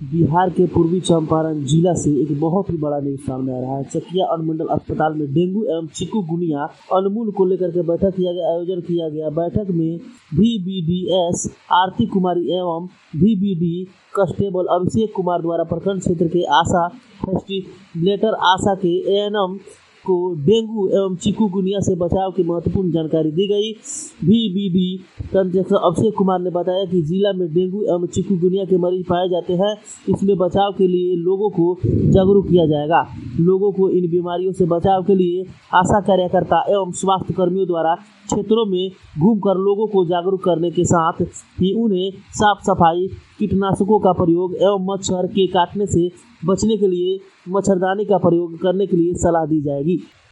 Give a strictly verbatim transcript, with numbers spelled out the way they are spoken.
बिहार के पूर्वी चंपारण जिला से एक बहुत ही बड़ा न्यूज सामने आ रहा है। चकिया अनुमंडल अस्पताल में डेंगू एवं चिकुनगुनिया उन्मूलन को लेकर के बैठक किया गया आयोजन किया गया। बैठक में V B D S Aarti Kumari एवं V B D constable Abhishek Kumar द्वारा प्रखंड क्षेत्र के आशा फैसिलिटेटर आशा के ए एन एम को डेंगू एवं चिकुनगुनिया से बचाव की महत्वपूर्ण जानकारी दी गई। वी बी डी अध्यक्ष अभिषेक कुमार ने बताया कि जिला में डेंगू एवं चिकुनगुनिया के मरीज पाए जाते हैं। इसमें बचाव के लिए लोगों को जागरूक किया जाएगा। लोगों को इन बीमारियों से बचाव के लिए आशा कार्यकर्ता एवं स्वास्थ्य कर्मियों द्वारा क्षेत्रों में घूमकर लोगों को जागरूक करने के साथ ही उन्हें साफ सफाई, कीटनाशकों का प्रयोग एवं मच्छर के काटने से बचने के लिए मच्छरदानी का प्रयोग करने के लिए सलाह दी जाएगी।